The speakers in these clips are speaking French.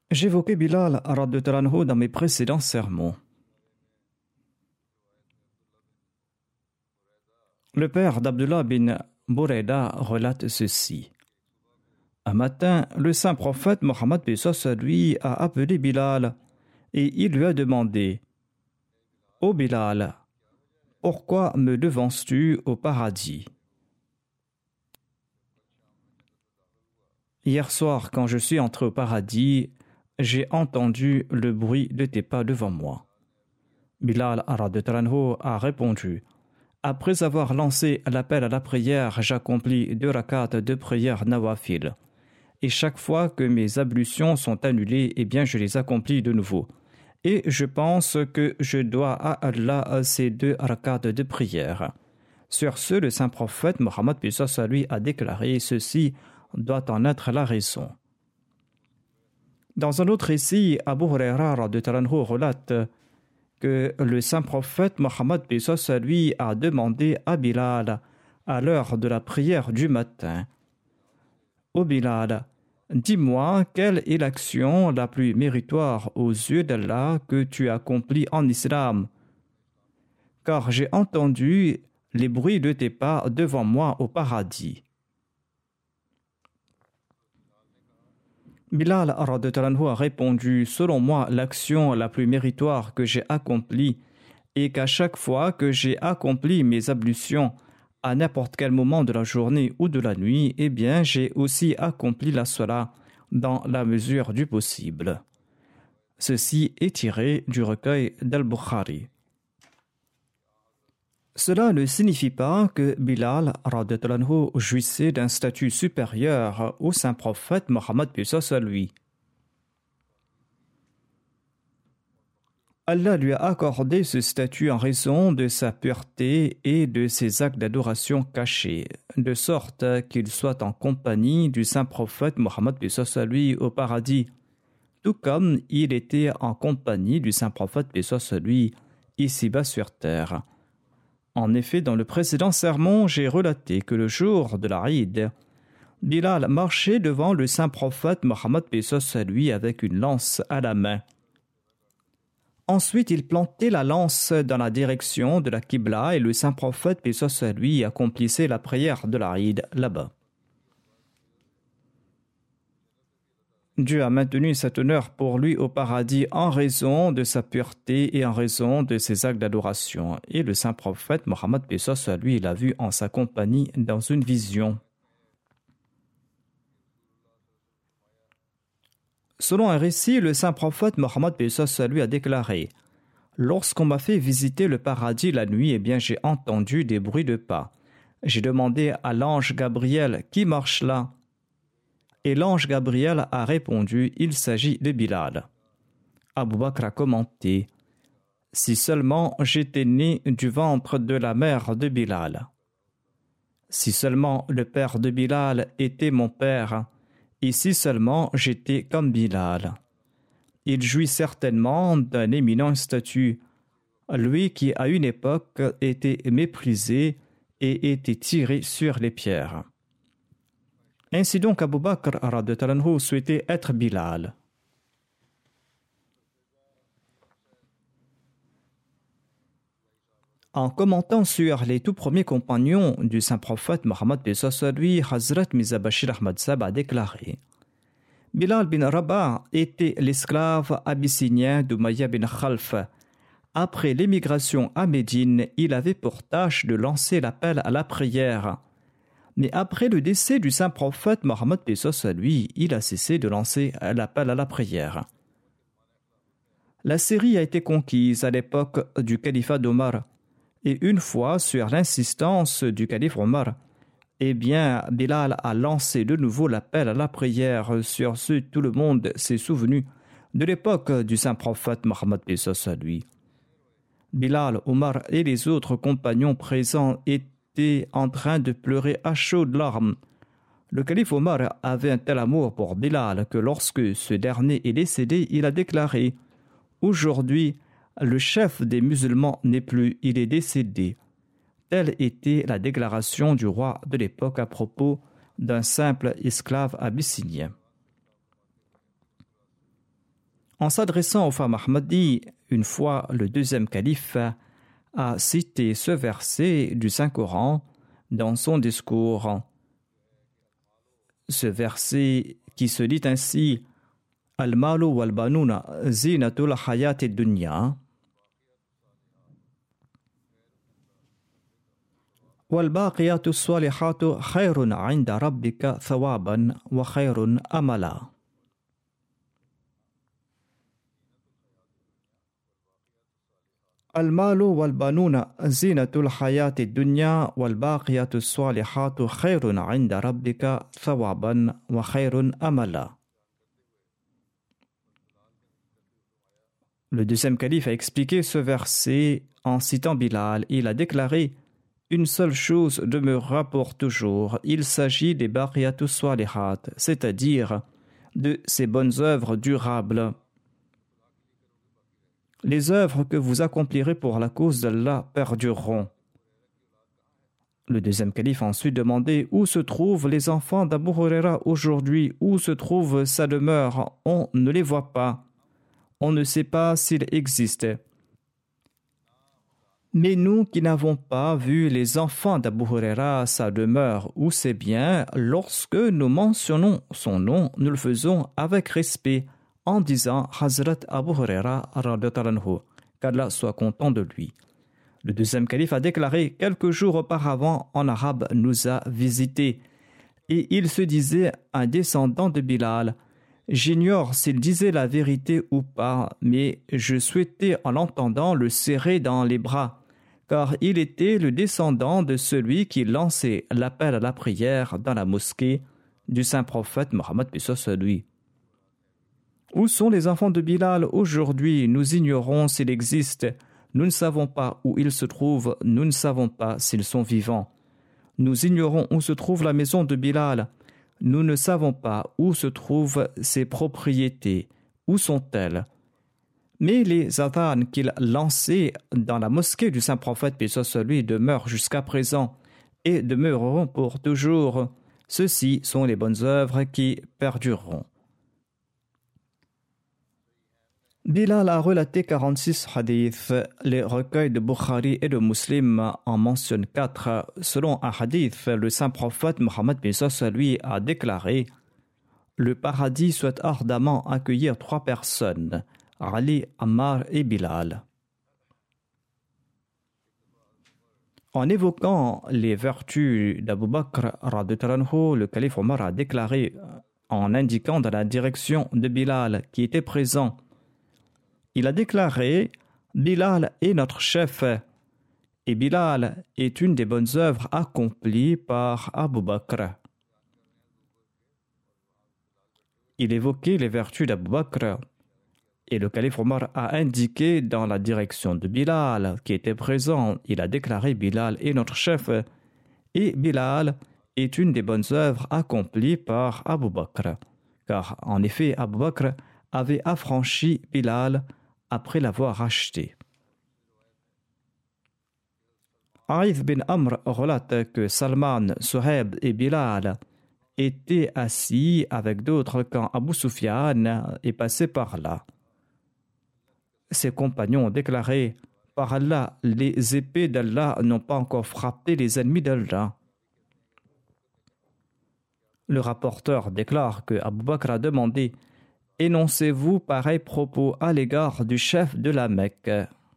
J'évoquais Bilal radhiyallahu anhu dans mes précédents sermons. Le père d'Abdullah bin Burayda relate ceci. Un matin, le saint prophète Mohammed lui a appelé Bilal et il lui a demandé « Ô Bilal, pourquoi me devances-tu au paradis ?» Hier soir, quand je suis entré au paradis, j'ai entendu le bruit de tes pas devant moi. Bilal a répondu « Après avoir lancé l'appel à la prière, j'accomplis 2 rakats de prière nawafil. Et chaque fois que mes ablutions sont annulées, eh bien je les accomplis de nouveau. Et je pense que je dois à Allah ces 2 rakats de prière. » Sur ce, le saint prophète Mohammed lui a déclaré « Ceci doit en être la raison. » Dans un autre récit, Abu Huraira relate que le saint prophète Mohammed lui a demandé à Bilal à l'heure de la prière du matin « Ô Bilal, dis-moi quelle est l'action la plus méritoire aux yeux d'Allah que tu accomplis en islam, car j'ai entendu les bruits de tes pas devant moi au paradis. » Bilal a répondu « Selon moi, l'action la plus méritoire que j'ai accomplie est qu'à chaque fois que j'ai accompli mes ablutions, à n'importe quel moment de la journée ou de la nuit, eh bien j'ai aussi accompli la salat dans la mesure du possible. » Ceci est tiré du recueil d'Al-Bukhari. Cela ne signifie pas que Bilal jouissait d'un statut supérieur au saint prophète Mohammed lui. Allah lui a accordé ce statut en raison de sa pureté et de ses actes d'adoration cachés, de sorte qu'il soit en compagnie du saint prophète Mohammed lui au paradis, tout comme il était en compagnie du saint prophète lui ici-bas sur terre. En effet, dans le précédent sermon, j'ai relaté que le jour de la Eid, Bilal marchait devant le saint prophète Mohammed lui avec une lance à la main. Ensuite, il plantait la lance dans la direction de la Qibla et le saint prophète lui accomplissait la prière de la Eid là-bas. Dieu a maintenu cet honneur pour lui au paradis en raison de sa pureté et en raison de ses actes d'adoration. Et le saint prophète Mohammed lui l'a vu en sa compagnie dans une vision. Selon un récit, le saint prophète Mohammed lui a déclaré « Lorsqu'on m'a fait visiter le paradis la nuit, eh bien j'ai entendu des bruits de pas. J'ai demandé à l'ange Gabriel « Qui marche là ?» Et l'ange Gabriel a répondu « Il s'agit de Bilal. » Abu Bakr a commenté « Si seulement j'étais né du ventre de la mère de Bilal. Si seulement le père de Bilal était mon père, et si seulement j'étais comme Bilal. Il jouit certainement d'un éminent statut, lui qui à une époque était méprisé et était tiré sur les pierres. » Ainsi donc, Abu Bakr souhaitait être Bilal. En commentant sur les tout premiers compagnons du saint prophète Mohammed lui, Hazrat Mirza Bashir Ahmad Sahib a déclaré « Bilal bin Rabah était l'esclave abyssinien d'Umayya bin Khalf. Après l'émigration à Médine, il avait pour tâche de lancer l'appel à la prière. Mais après le décès du saint prophète Mohammed lui, il a cessé de lancer l'appel à la prière. La Syrie a été conquise à l'époque du califat d'Omar, et une fois, sur l'insistance du calife Omar, eh bien, Bilal a lancé de nouveau l'appel à la prière. Sur ce, tout le monde s'est souvenu de l'époque du saint prophète Mohammed lui. Bilal, Omar et les autres compagnons présents étaient en train de pleurer à chaudes larmes. Le calife Omar avait un tel amour pour Bilal que lorsque ce dernier est décédé, il a déclaré « Aujourd'hui, le chef des musulmans n'est plus, il est décédé. » Telle était la déclaration du roi de l'époque à propos d'un simple esclave abyssinien. En s'adressant aux femmes Ahmadi, une fois le deuxième calife a cité ce verset du Saint-Coran dans son discours. Ce verset qui se dit ainsi: Al-malu wal-banuna zinatul hayati dunya wal-baqiyatu s-salihatu khayrun 'inda rabbika thawaban wa khayrun amala. Al-malu wal-banuna zinatul hayati dunya wal-baqiyatu s-salihatu khayrun 'inda rabbika thawaban wa khayrun amala. Le deuxième calife a expliqué ce verset en citant Bilal. Il a déclaré: une seule chose demeurera pour toujours. Il s'agit des baqiyatus salihat, c'est-à-dire de ces bonnes œuvres durables. Les œuvres que vous accomplirez pour la cause d'Allah perdureront. Le deuxième calife a ensuite demandé: où se trouvent les enfants d'Abu Huraira aujourd'hui? Où se trouve sa demeure? On ne les voit pas. On ne sait pas s'il existe. Mais nous qui n'avons pas vu les enfants d'Abu Huraira, sa demeure ou ses biens, lorsque nous mentionnons son nom, nous le faisons avec respect en disant Hazrat Abu Huraira radhiyallahu anhu, qu'Allah soit content de lui. Le deuxième calife a déclaré: quelques jours auparavant, en arabe, nous a visités et il se disait un descendant de Bilal. J'ignore s'il disait la vérité ou pas, mais je souhaitais en l'entendant le serrer dans les bras, car il était le descendant de celui qui lançait l'appel à la prière dans la mosquée du saint prophète Mohammed p.s. lui. Où sont les enfants de Bilal aujourd'hui? Nous ignorons s'ils existent. Nous ne savons pas où ils se trouvent. Nous ne savons pas s'ils sont vivants. Nous ignorons où se trouve la maison de Bilal. Nous ne savons pas où se trouvent ses propriétés. Où sont-elles? Mais les adhan qu'il lançait dans la mosquée du saint prophète, paix soit sur lui, demeurent jusqu'à présent et demeureront pour toujours. Ceux-ci sont les bonnes œuvres qui perdureront. Bilal a relaté 46 hadiths. Les recueils de Bukhari et de Muslim en mentionnent 4. Selon un hadith, le saint prophète Mohammed lui a déclaré: le paradis souhaite ardemment accueillir 3 personnes, Ali, Ammar et Bilal. En évoquant les vertus d'Abu Bakr, le calife Omar a déclaré, en indiquant dans la direction de Bilal qui était présent, il a déclaré: Bilal est notre chef et Bilal est une des bonnes œuvres accomplies par Abu Bakr. Il évoquait les vertus d'Abu Bakr et le calife Omar a indiqué dans la direction de Bilal qui était présent. Il a déclaré: Bilal est notre chef et Bilal est une des bonnes œuvres accomplies par Abu Bakr. Car en effet, Abu Bakr avait affranchi Bilal après l'avoir acheté. Aïth bin Amr relate que Salman, Suhaib et Bilal étaient assis avec d'autres quand Abu Sufyan est passé par là. Ses compagnons ont déclaré: par Allah, les épées d'Allah n'ont pas encore frappé les ennemis d'Allah. Le rapporteur déclare que Abu Bakr a demandé: énoncez-vous pareil propos à l'égard du chef de la Mecque.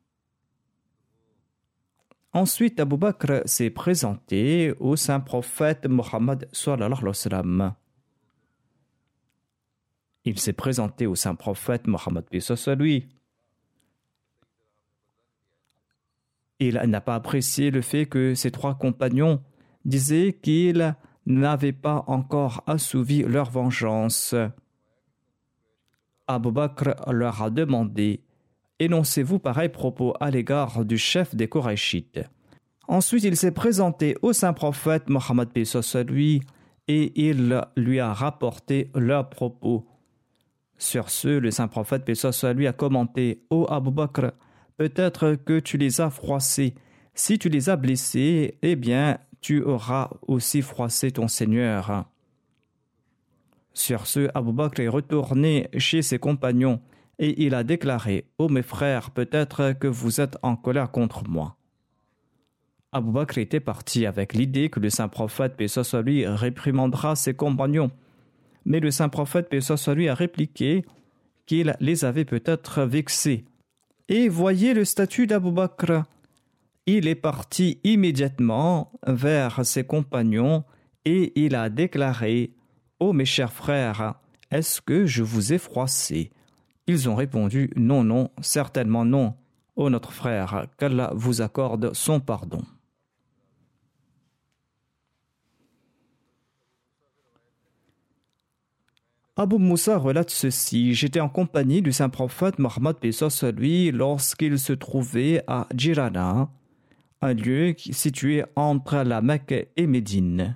Ensuite, Abu Bakr s'est présenté au saint prophète Mohammed sallallahu alayhi wa sallam. Il s'est présenté au saint prophète Mohammed lui. Il n'a pas apprécié le fait que ses 3 compagnons disaient qu'ils n'avaient pas encore assouvi leur vengeance. Abu Bakr leur a demandé: énoncez-vous pareil propos à l'égard du chef des Qurayshites. Ensuite, il s'est présenté au saint prophète Mohammed lui et il lui a rapporté leurs propos. Sur ce, le saint prophète lui a commenté: ô Abu Bakr, peut-être que tu les as froissés. Si tu les as blessés, eh bien, tu auras aussi froissé ton Seigneur. Sur ce, Abu Bakr est retourné chez ses compagnons et il a déclaré « Ô mes frères, peut-être que vous êtes en colère contre moi. » Abu Bakr était parti avec l'idée que le saint prophète, paix soit sur lui, réprimandera ses compagnons. Mais le saint prophète, paix soit sur lui, a répliqué qu'il les avait peut-être vexés. Et voyez le statut d'Abu Bakr. Il est parti immédiatement vers ses compagnons et il a déclaré « Ô mes chers frères, est-ce que je vous ai froissé ?» Ils ont répondu « Non, non, certainement non. Ô notre frère, qu'Allah vous accorde son pardon. » Abu Moussa relate ceci. J'étais en compagnie du saint prophète Mohammed paix soit sur lui lorsqu'il se trouvait à Jirana, un lieu situé entre la Mecque et Médine.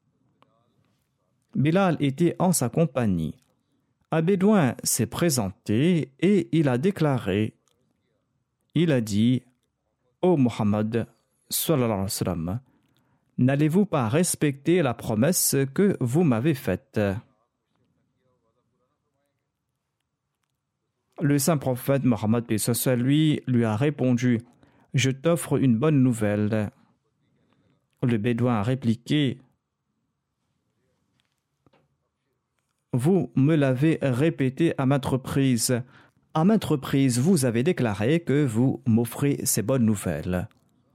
Bilal était en sa compagnie. Un bédouin s'est présenté et il a déclaré, il a dit « Ô Muhammad, sallallahu alayhi wa sallam, n'allez-vous pas respecter la promesse que vous m'avez faite ?» Le saint prophète Mohammed paix soit sur lui a répondu « Je t'offre une bonne nouvelle. » Le bédouin a répliqué « Vous me l'avez répété à maintes reprises. À maintes reprises, vous avez déclaré que vous m'offrez ces bonnes nouvelles. »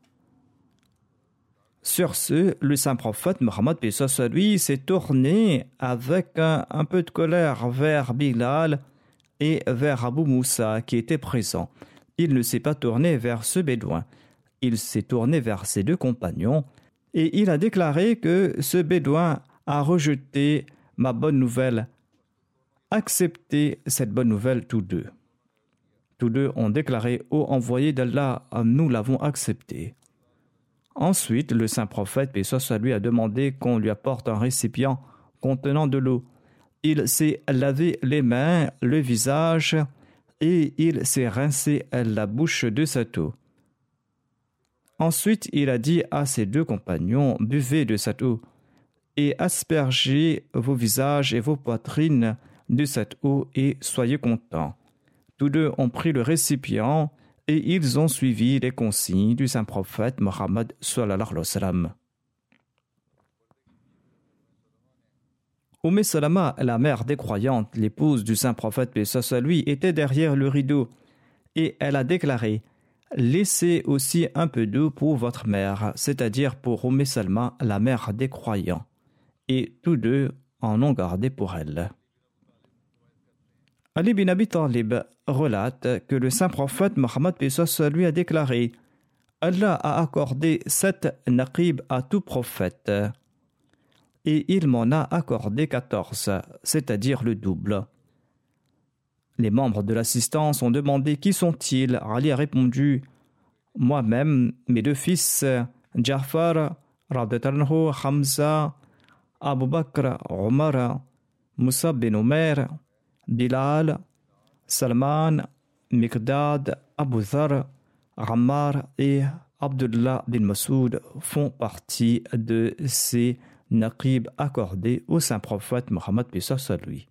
Sur ce, le saint prophète Mohammed paix soit sur lui s'est tourné avec un peu de colère vers Bilal et vers Abu Moussa qui était présent. Il ne s'est pas tourné vers ce bédouin. Il s'est tourné vers ses deux compagnons et il a déclaré que ce bédouin a rejeté ma bonne nouvelle. Acceptez cette bonne nouvelle tous deux. Tous deux ont déclaré « Ô envoyé d'Allah, nous l'avons accepté. » Ensuite, le saint prophète, paix soit sur lui, a demandé qu'on lui apporte un récipient contenant de l'eau. Il s'est lavé les mains, le visage et il s'est rincé la bouche de cette eau. Ensuite, il a dit à ses deux compagnons « Buvez de cette eau et aspergez vos visages et vos poitrines de cette eau et soyez contents. » Tous deux ont pris le récipient et ils ont suivi les consignes du saint prophète Mohammed sallallahu alayhi wa sallam. Salama, la mère des croyantes, l'épouse du saint prophète paix soit sur lui, était derrière le rideau et elle a déclaré « Laissez aussi un peu d'eau pour votre mère, c'est-à-dire pour Salama, la mère des croyants. » Et tous deux en ont gardé pour elle. Ali bin Abi Talib relate que le saint prophète Mohammed paix soit sur lui a déclaré « Allah a accordé 7 naqib à tout prophète. » Et il m'en a accordé 14, c'est-à-dire le double. Les membres de l'assistance ont demandé qui sont-ils. Ali a répondu moi-même, mes deux fils, Ja'far, radhiyallahu anhu, Hamza, Abu Bakr, Omar, Moussa bin Omer, Bilal, Salman, Miqdad, Abu Dhar, Ammar et Abdullah bin Masoud font partie de ces naqib accordé au saint prophète Mohammed paix soit sur lui.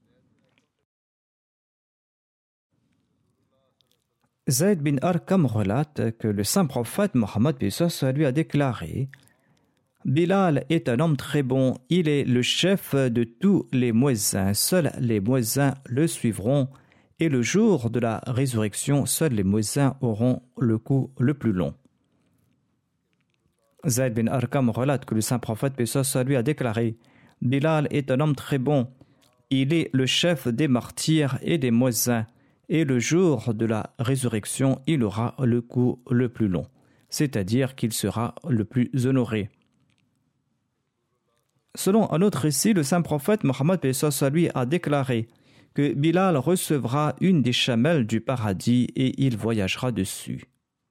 Zayd bin Arqam relate que le saint prophète Mohammed paix soit sur lui a déclaré « Bilal est un homme très bon, il est le chef de tous les muezzins, seuls les muezzins le suivront et le jour de la résurrection, seuls les muezzins auront le cou le plus long. » Zayd bin Arqam relate que le saint prophète paix soit sur lui a déclaré « Bilal est un homme très bon, il est le chef des martyrs et des muezzins, et le jour de la résurrection, il aura le cou le plus long, c'est-à-dire qu'il sera le plus honoré. » Selon un autre récit, le saint prophète Mohammed paix soit sur lui a déclaré que Bilal recevra une des chamelles du paradis et il voyagera dessus.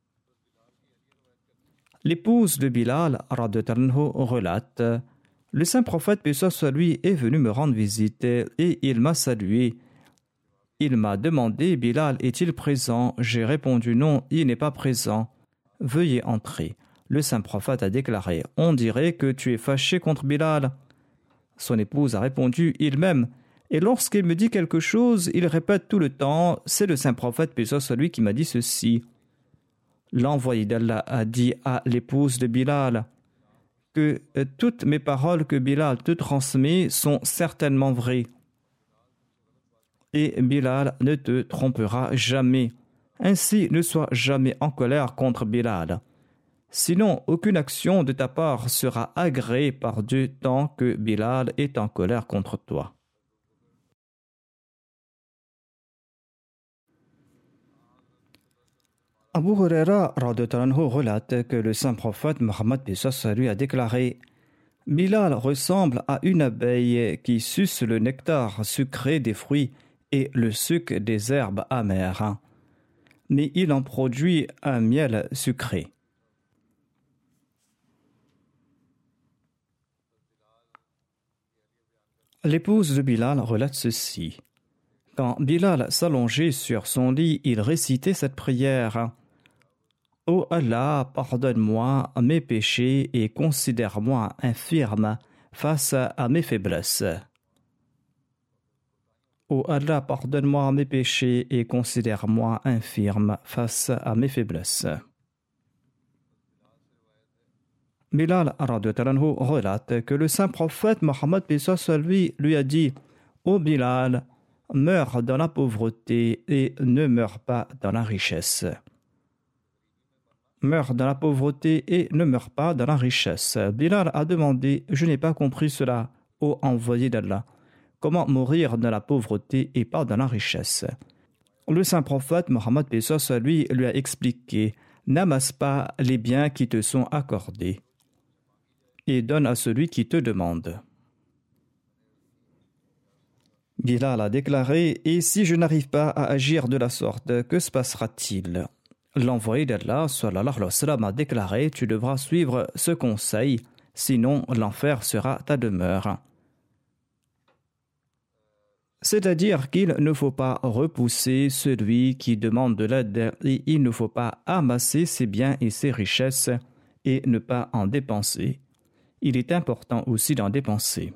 L'épouse de Bilal, radhiyallahu anhu, relate « Le saint prophète paix soit sur lui est venu me rendre visite et il m'a salué. Il m'a demandé « Bilal est-il présent ?» J'ai répondu « Non, il n'est pas présent. Veuillez entrer. » Le saint prophète a déclaré « On dirait que tu es fâché contre Bilal. » Son épouse a répondu « Il m'aime, Et lorsqu'il me dit quelque chose, il répète tout le temps « C'est le saint prophète, paix soit lui, qui m'a dit ceci ». L'envoyé d'Allah a dit à l'épouse de Bilal que toutes mes paroles que Bilal te transmet sont certainement vraies. Et Bilal ne te trompera jamais. Ainsi, ne sois jamais en colère contre Bilal. Sinon, aucune action de ta part sera agréée par Dieu tant que Bilal est en colère contre toi. Abu Huraira relate que le saint prophète Mohammed lui a déclaré « Bilal ressemble à une abeille qui suce le nectar sucré des fruits et le suc des herbes amères, mais il en produit un miel sucré. » L'épouse de Bilal relate ceci. Quand Bilal s'allongeait sur son lit, il récitait cette prière. « Ô Allah, pardonne-moi mes péchés et considère-moi infirme face à mes faiblesses. » Ô Allah, pardonne-moi mes péchés et considère-moi infirme face à mes faiblesses. Bilal relate que le saint prophète Mohammed lui a dit « Ô Bilal, meurs dans la pauvreté et ne meurs pas dans la richesse. » Meurs dans la pauvreté et ne meurs pas dans la richesse. Bilal a demandé « Je n'ai pas compris cela, ô envoyé d'Allah. Comment mourir dans la pauvreté et pas dans la richesse ?» Le saint prophète Mohammed lui a expliqué « N'amasse pas les biens qui te sont accordés et donne à celui qui te demande. » Bilal a déclaré « Et si je n'arrive pas à agir de la sorte, que se passera-t-il » L'envoyé d'Allah sallallahu alayhi wa sallam a déclaré « Tu devras suivre ce conseil, sinon l'enfer sera ta demeure. » C'est-à-dire qu'il ne faut pas repousser celui qui demande de l'aide et il ne faut pas amasser ses biens et ses richesses et ne pas en dépenser. Il est important aussi d'en dépenser.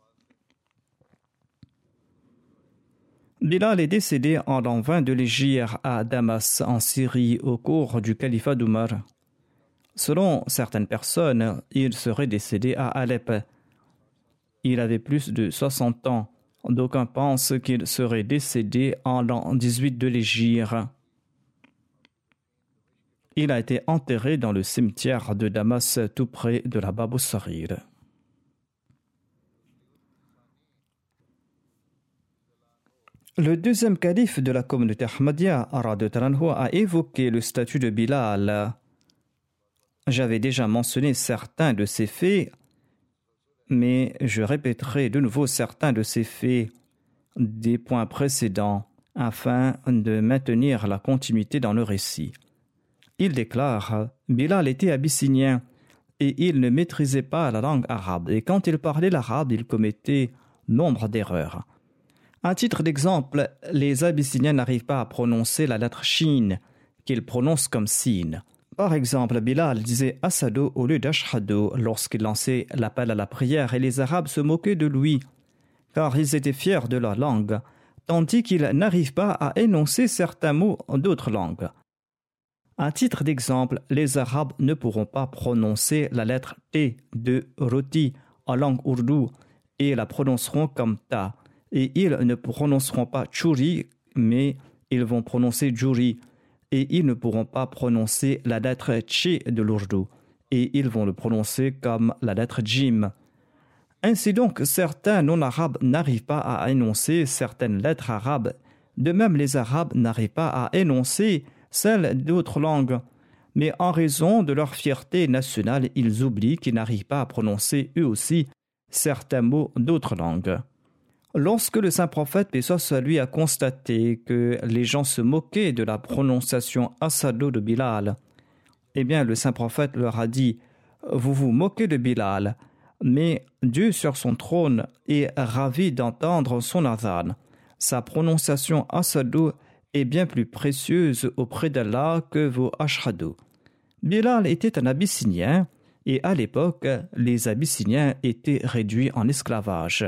Bilal est décédé en l'an 20 de l'Hégire à Damas, en Syrie, au cours du califat d'Omar. Selon certaines personnes, il serait décédé à Alep. Il avait plus de 60 ans. D'aucuns pensent qu'il serait décédé en l'an 18 de l'Hégire. Il a été enterré dans le cimetière de Damas, tout près de la Bab al-Saghir. Le deuxième calife de la communauté Ahmadiyya a évoqué le statut de Bilal. J'avais déjà mentionné certains de ces faits, mais je répéterai de nouveau certains de ces faits des points précédents afin de maintenir la continuité dans le récit. Il déclare « Bilal était abyssinien et il ne maîtrisait pas la langue arabe et quand il parlait l'arabe, il commettait nombre d'erreurs. À titre d'exemple, les Abyssiniens n'arrivent pas à prononcer la lettre Shin, qu'ils prononcent comme Sin. Par exemple, Bilal disait Asado au lieu d'Ashhadu lorsqu'il lançait l'appel à la prière et les Arabes se moquaient de lui, car ils étaient fiers de leur langue, tandis qu'ils n'arrivent pas à énoncer certains mots d'autres langues. À titre d'exemple, les Arabes ne pourront pas prononcer la lettre T de roti en langue ourdou et la prononceront comme Ta. Et ils ne prononceront pas Churi, mais ils vont prononcer Juri. Et ils ne pourront pas prononcer la lettre Tchi de l'ourdou. Et ils vont le prononcer comme la lettre Jim. Ainsi donc, certains non-arabes n'arrivent pas à énoncer certaines lettres arabes. De même, les Arabes n'arrivent pas à énoncer celles d'autres langues. Mais en raison de leur fierté nationale, ils oublient qu'ils n'arrivent pas à prononcer eux aussi certains mots d'autres langues. Lorsque le saint prophète, paix soit sur lui, a constaté que les gens se moquaient de la prononciation Asado de Bilal, eh bien le saint prophète leur a dit « Vous vous moquez de Bilal, mais Dieu sur son trône est ravi d'entendre son adhan. Sa prononciation Asado est bien plus précieuse auprès d'Allah que vos Ashhadu. » Bilal était un Abyssinien et à l'époque, les Abyssiniens étaient réduits en esclavage.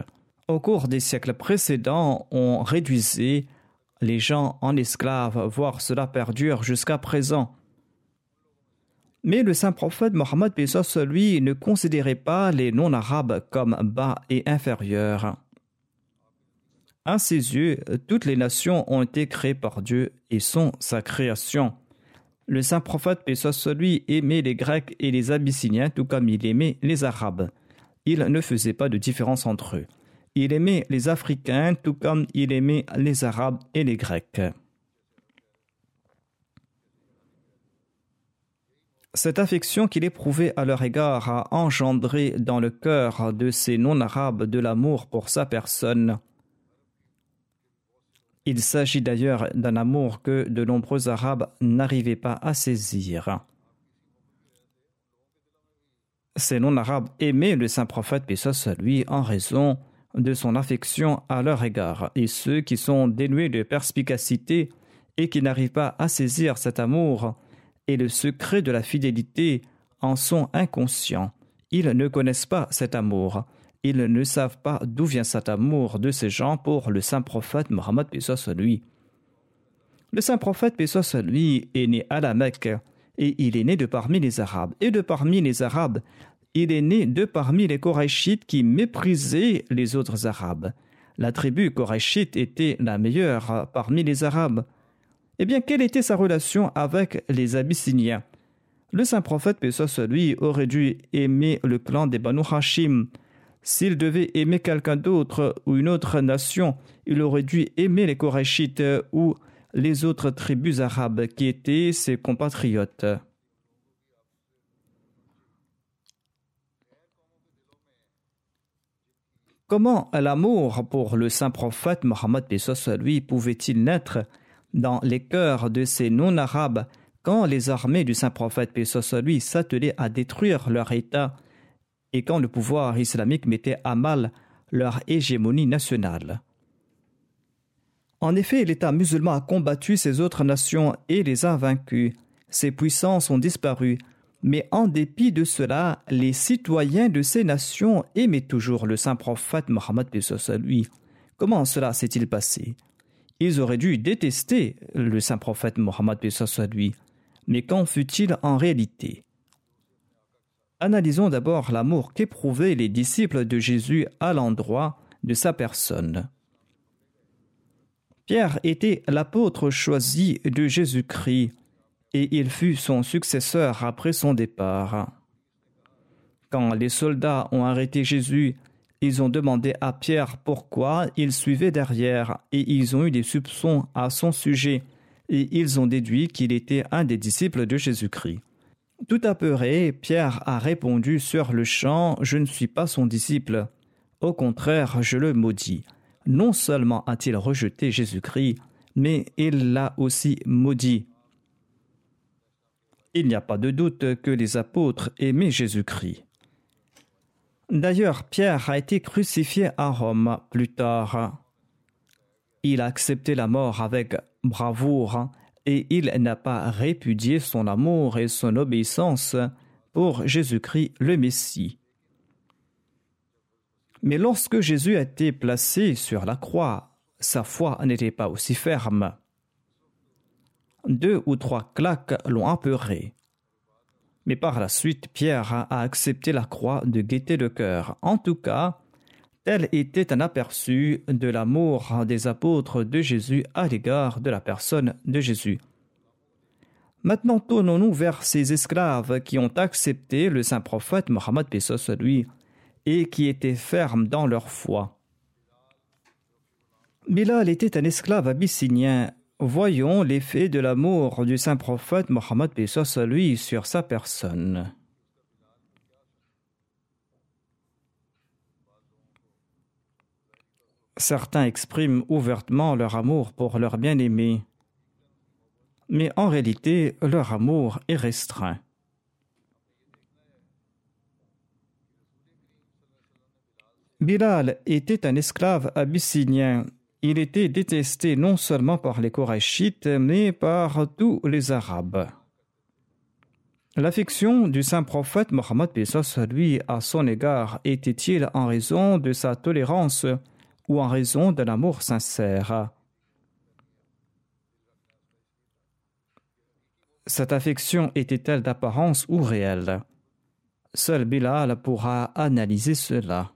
Au cours des siècles précédents, on réduisait les gens en esclaves, voire cela perdure jusqu'à présent. Mais le saint prophète Mohammed lui ne considérait pas les non-arabes comme bas et inférieurs. À ses yeux, toutes les nations ont été créées par Dieu et sont sa création. Le saint prophète lui aimait les Grecs et les Abyssiniens tout comme il aimait les Arabes. Il ne faisait pas de différence entre eux. Il aimait les Africains tout comme il aimait les Arabes et les Grecs. Cette affection qu'il éprouvait à leur égard a engendré dans le cœur de ces non-arabes de l'amour pour sa personne. Il s'agit d'ailleurs d'un amour que de nombreux Arabes n'arrivaient pas à saisir. Ces non-arabes aimaient le saint prophète lui en raison de son affection à leur égard, et ceux qui sont dénués de perspicacité et qui n'arrivent pas à saisir cet amour et le secret de la fidélité en sont inconscients. Ils ne connaissent pas cet amour. Ils ne savent pas d'où vient cet amour de ces gens pour le saint prophète Mohammed lui. Le saint prophète lui est né à la Mecque et il est né de parmi les Arabes. Et de parmi les Arabes, il est né de parmi les Korachites qui méprisaient les autres Arabes. La tribu Koraïchite était la meilleure parmi les Arabes. Eh bien, quelle était sa relation avec les Abyssiniens? Le saint prophète lui aurait dû aimer le clan des Banu Hashim. S'il devait aimer quelqu'un d'autre ou une autre nation, il aurait dû aimer les Korachites ou les autres tribus arabes qui étaient ses compatriotes. Comment l'amour pour le saint prophète Mohammed lui pouvait-il naître dans les cœurs de ces non-arabes quand les armées du saint prophète lui s'attelaient à détruire leur État et quand le pouvoir islamique mettait à mal leur hégémonie nationale? En effet, l'État musulman a combattu ces autres nations et les a vaincus. Ces puissances ont disparu, mais en dépit de cela, les citoyens de ces nations aimaient toujours le saint prophète Mohammed lui. Comment cela s'est-il passé? Ils auraient dû détester le saint prophète Mohammed lui, mais qu'en fut-il en réalité? Analysons d'abord l'amour qu'éprouvaient les disciples de Jésus à l'endroit de sa personne. Pierre était l'apôtre choisi de Jésus-Christ et il fut son successeur après son départ. Quand les soldats ont arrêté Jésus, ils ont demandé à Pierre pourquoi il suivait derrière et ils ont eu des soupçons à son sujet et ils ont déduit qu'il était un des disciples de Jésus-Christ. Tout apeuré, Pierre a répondu sur le champ « Je ne suis pas son disciple. Au contraire, je le maudis. » Non seulement a-t-il rejeté Jésus-Christ, mais il l'a aussi maudit. Il n'y a pas de doute que les apôtres aimaient Jésus-Christ. D'ailleurs, Pierre a été crucifié à Rome plus tard. Il a accepté la mort avec bravoure et il n'a pas répudié son amour et son obéissance pour Jésus-Christ le Messie. Mais lorsque Jésus a été placé sur la croix, sa foi n'était pas aussi ferme. 2 ou 3 claques l'ont apeuré. Mais par la suite, Pierre a accepté la croix de gaieté de cœur. En tout cas, tel était un aperçu de l'amour des apôtres de Jésus à l'égard de la personne de Jésus. Maintenant, tournons-nous vers ces esclaves qui ont accepté le saint prophète Mohammed lui et qui étaient fermes dans leur foi. Bilal était un esclave abyssinien. Voyons l'effet de l'amour du saint prophète Mohammed lui sur sa personne. Certains expriment ouvertement leur amour pour leur bien-aimé, mais en réalité, leur amour est restreint. Bilal était un esclave abyssinien. Il était détesté non seulement par les Korachites, mais par tous les Arabes. L'affection du saint prophète Mohammed lui à son égard était-il en raison de sa tolérance ou en raison d'un amour sincère. Cette affection était-elle d'apparence ou réelle? Seul Bilal pourra analyser cela.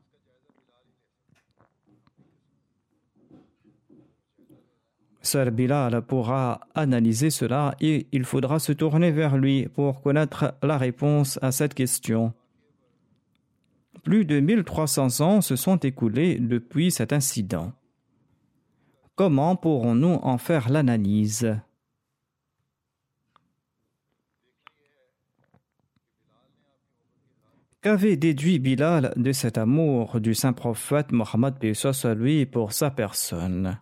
Seul Bilal pourra analyser cela et il faudra se tourner vers lui pour connaître la réponse à cette question. Plus de 1300 ans se sont écoulés depuis cet incident. Comment pourrons-nous en faire l'analyse? Qu'avait déduit Bilal de cet amour du saint prophète Mohammed paix soit lui pour sa personne?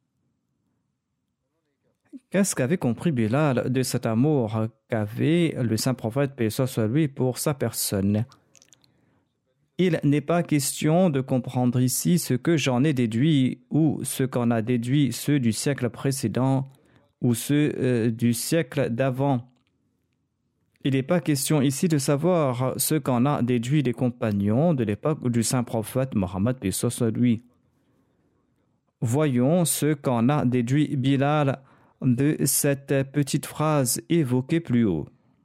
Qu'est-ce qu'avait compris Bilal de cet amour qu'avait le saint prophète paix soit lui pour sa personne? Il n'est pas question de comprendre ici ce que j'en ai déduit ou ce qu'en a déduit ceux du siècle précédent ou ceux du siècle d'avant. Il n'est pas question ici de savoir ce qu'en a déduit les compagnons de l'époque du saint prophète Mohammed paix soit lui. Voyons ce qu'en a déduit Bilal de cette petite phrase évoquée plus haut.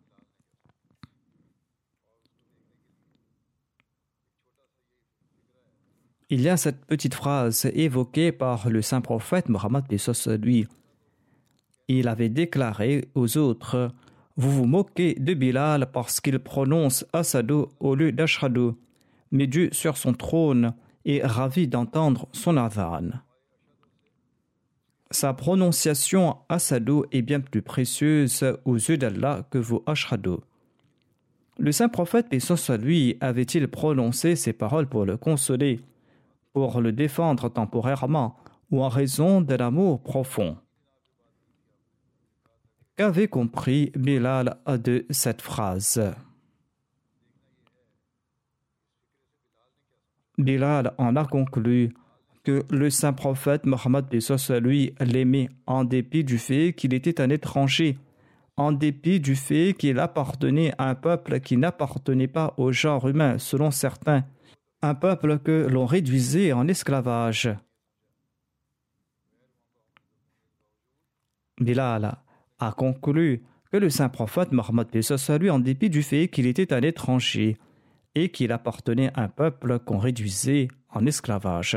Il y a cette petite phrase évoquée par le saint prophète Mohammed paix soit lui. Il avait déclaré aux autres: vous vous moquez de Bilal parce qu'il prononce Asadu au lieu d'Ashhadu, mais Dieu sur son trône est ravi d'entendre son adhan. Sa prononciation Asadu est bien plus précieuse aux yeux d'Allah que vos Ashhadu. Le saint prophète paix soit lui avait-il prononcé ces paroles pour le consoler, pour le défendre temporairement ou en raison de l'amour profond? Qu'avait compris Bilal de cette phrase? Bilal en a conclu que le saint prophète Mohammed paix soit lui l'aimait en dépit du fait qu'il était un étranger, en dépit du fait qu'il appartenait à un peuple qui n'appartenait pas au genre humain selon certains, un peuple que l'on réduisait en esclavage. Bilal a conclu que le saint prophète Mohammed paix soit lui en dépit du fait qu'il était un étranger et qu'il appartenait à un peuple qu'on réduisait en esclavage.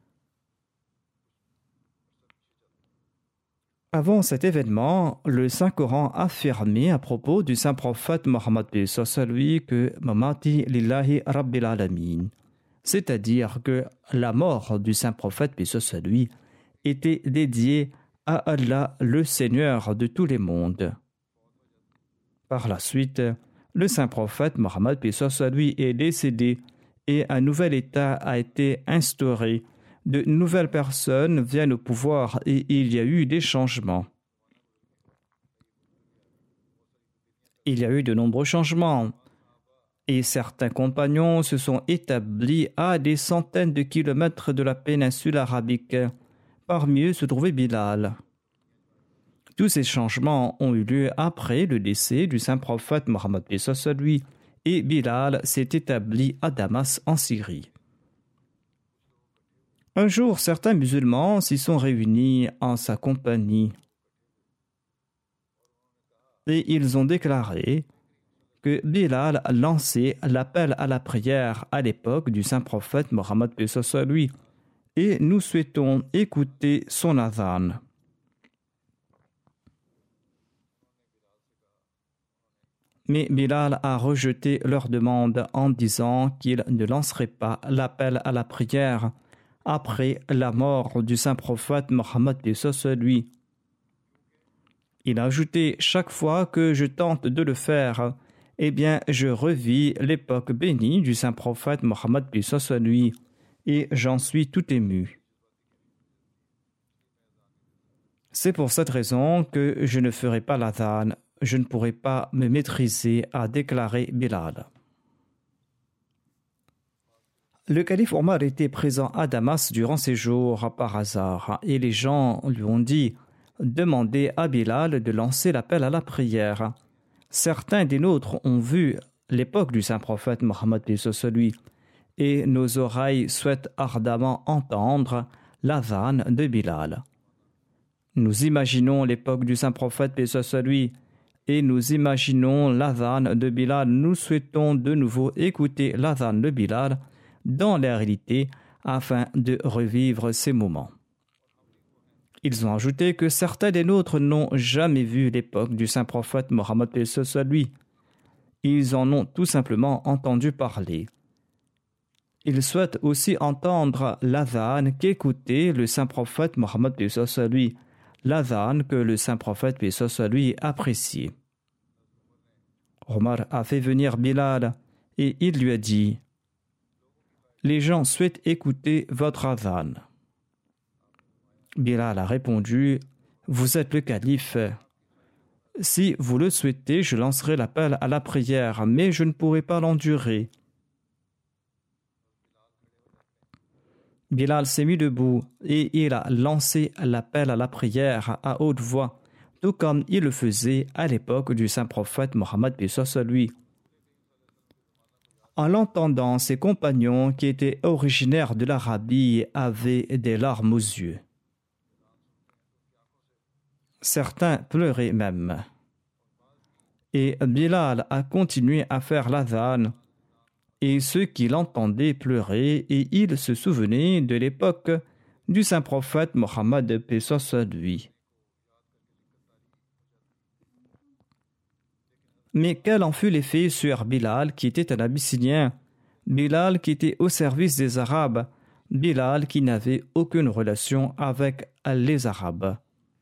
Avant cet événement, le Saint-Coran affirmait à propos du saint prophète Mohammed paix soit lui que Mamati lillahi rabbil alamin, c'est-à-dire que la mort du saint prophète paix soit lui était dédiée à Allah, le Seigneur de tous les mondes. Par la suite, le saint prophète Mohammed paix soit lui est décédé et un nouvel état a été instauré. De nouvelles personnes viennent au pouvoir et il y a eu des changements. Il y a eu de nombreux changements et certains compagnons se sont établis à des centaines de kilomètres de la péninsule arabique. Parmi eux se trouvait Bilal. Tous ces changements ont eu lieu après le décès du saint prophète Mohammed paix soit lui et Bilal s'est établi à Damas en Syrie. Un jour, certains musulmans s'y sont réunis en sa compagnie et ils ont déclaré que Bilal lançait l'appel à la prière à l'époque du saint prophète Mohammed paix soit lui et nous souhaitons écouter son adhan. Mais Bilal a rejeté leur demande en disant qu'il ne lancerait pas l'appel à la prière après la mort du saint prophète Mohammed paix soit lui. Il a ajouté: chaque fois que je tente de le faire, eh bien je revis l'époque bénie du saint prophète Mohammed paix soit lui et j'en suis tout ému. C'est pour cette raison que je ne ferai pas l'adhan, je ne pourrai pas me maîtriser, a déclaré Bilal. Le calife Omar était présent à Damas durant ses jours par hasard et les gens lui ont dit: demandez à Bilal de lancer l'appel à la prière. Certains des nôtres ont vu l'époque du saint prophète Mohammed paix soit lui et nos oreilles souhaitent ardemment entendre l'adhan de Bilal. Nous imaginons l'époque du saint prophète, paix soit sur lui, et nous imaginons l'adhan de Bilal. Nous souhaitons de nouveau écouter l'adhan de Bilal dans la réalité afin de revivre ces moments. Ils ont ajouté que certains des nôtres n'ont jamais vu l'époque du saint prophète Mohammed, paix soit sur lui. Ils en ont tout simplement entendu parler. Ils souhaitent aussi entendre l'adhan qu'écoutait le saint prophète Mohammed, paix soit sur lui, l'adhan que le saint prophète, paix soit sur lui, appréciait. Omar a fait venir Bilal et il lui a dit: les gens souhaitent écouter votre adhan. Bilal a répondu: vous êtes le calife. Si vous le souhaitez, je lancerai l'appel à la prière, mais je ne pourrai pas l'endurer. Bilal s'est mis debout et il a lancé l'appel à la prière à haute voix, tout comme il le faisait à l'époque du saint prophète Mohammed, paix soit sur lui. En l'entendant, ses compagnons qui étaient originaires de l'Arabie avaient des larmes aux yeux. Certains pleuraient même. Et Bilal a continué à faire l'adhan, et ceux qui l'entendaient pleuraient, et ils se souvenaient de l'époque du saint prophète Mohammed, paix soit sur lui. Mais quel en fut l'effet sur Bilal qui était un Abyssinien, Bilal qui était au service des Arabes, Bilal qui n'avait aucune relation avec les Arabes.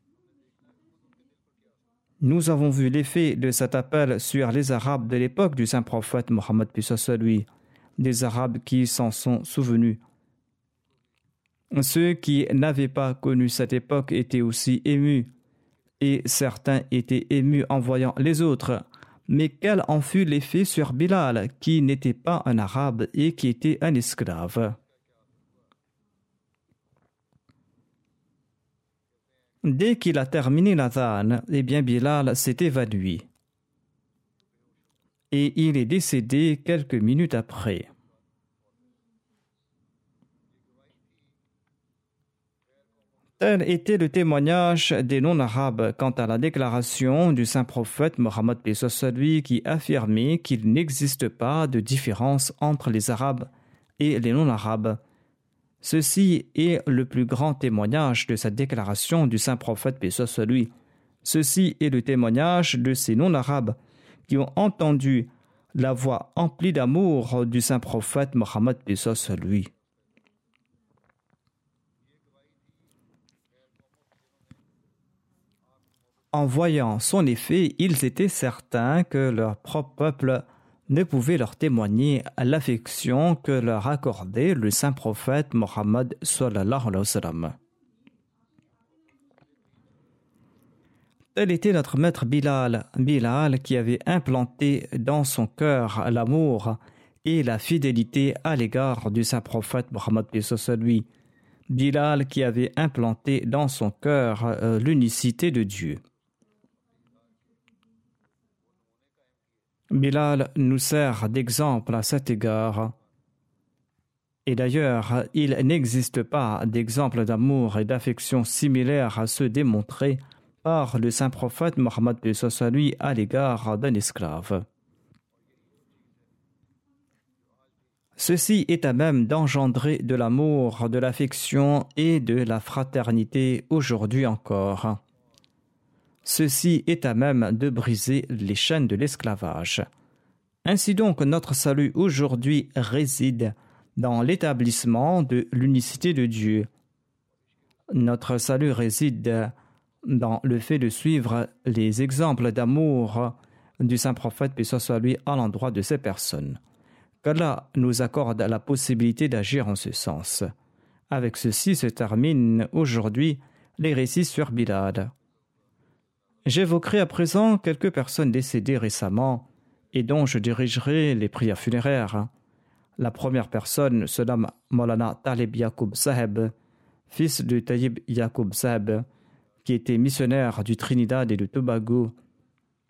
Nous avons vu l'effet de cet appel sur les Arabes de l'époque du saint prophète Mohammed, paix soit sur lui, des Arabes qui s'en sont souvenus. Ceux qui n'avaient pas connu cette époque étaient aussi émus, et certains étaient émus en voyant les autres. Mais quel en fut l'effet sur Bilal, qui n'était pas un Arabe et qui était un esclave? Dès qu'il a terminé l'adhan, Bilal s'est évanoui. Et il est décédé quelques minutes après. Tel était le témoignage des non-arabes quant à la déclaration du saint prophète Mohammed, paix soit sur lui, qui affirmait qu'il n'existe pas de différence entre les Arabes et les non-arabes. Ceci est le plus grand témoignage de cette déclaration du saint prophète, paix soit sur lui. Ceci est le témoignage de ces non-arabes qui ont entendu la voix emplie d'amour du saint prophète Mohammed, paix soit sur lui. En voyant son effet, ils étaient certains que leur propre peuple ne pouvait leur témoigner l'affection que leur accordait le saint prophète Mohammed sallallahu alayhi wa sallam. Tel était notre maître Bilal, Bilal qui avait implanté dans son cœur l'amour et la fidélité à l'égard du saint prophète Mohammed, paix soit sur lui. Bilal qui avait implanté dans son cœur l'unicité de Dieu. Bilal nous sert d'exemple à cet égard. Et d'ailleurs, il n'existe pas d'exemple d'amour et d'affection similaires à ceux démontrés par le saint prophète Mohammed, paix soit sur lui, à l'égard d'un esclave. Ceci est à même d'engendrer de l'amour, de l'affection et de la fraternité aujourd'hui encore. Ceci est à même de briser les chaînes de l'esclavage. Ainsi donc, notre salut aujourd'hui réside dans l'établissement de l'unicité de Dieu. Notre salut réside dans le fait de suivre les exemples d'amour du saint prophète, paix soit sur lui, à l'endroit de ces personnes. Qu'Allah nous accorde la possibilité d'agir en ce sens. Avec ceci se terminent aujourd'hui les récits sur Bilal. J'évoquerai à présent quelques personnes décédées récemment et dont je dirigerai les prières funéraires. La première personne se nomme Maulana Talib Yaqub Saheb, fils de Tayyib Yaqub Saheb, qui était missionnaire du Trinidad et de Tobago.